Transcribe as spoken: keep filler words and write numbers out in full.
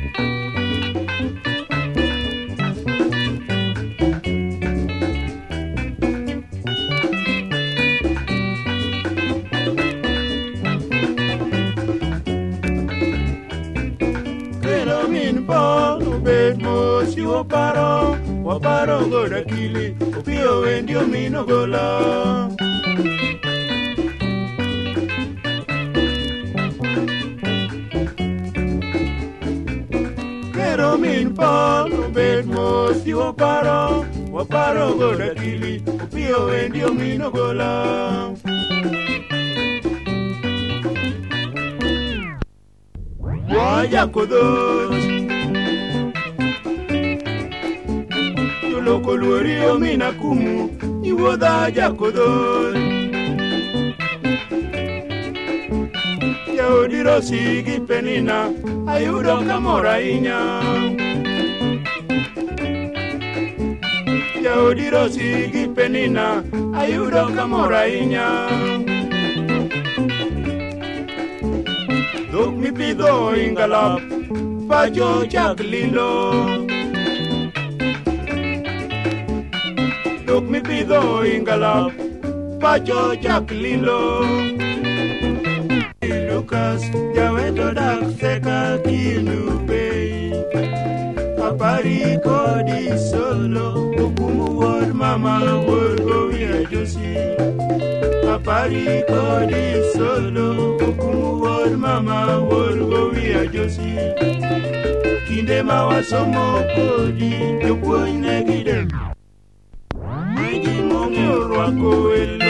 Si waparo, waparo goda kili, opio wendi omino gola. Kero min pa, obed mo, si waparo, waparo goda kili, opio wendi omino gola. Waja kodot, loko luori omina kumu iwodha jakodol jaodi rosi gi penina ayudo kamoro ahinya jaodi rosi gi penina ayudo kamoro ahinya dhok mipidho ingalap pacho chak lilo Dok mi pido ingalap, pacho chak lilo. Lucas, jaweto dak seka kinu pei. Apari kodi solo, ukumu word mama word go via josi. Apari kodi solo, ukumu word mama word go via josi. Kinde mawasomo kodi, jopuonj negidem. Rwako el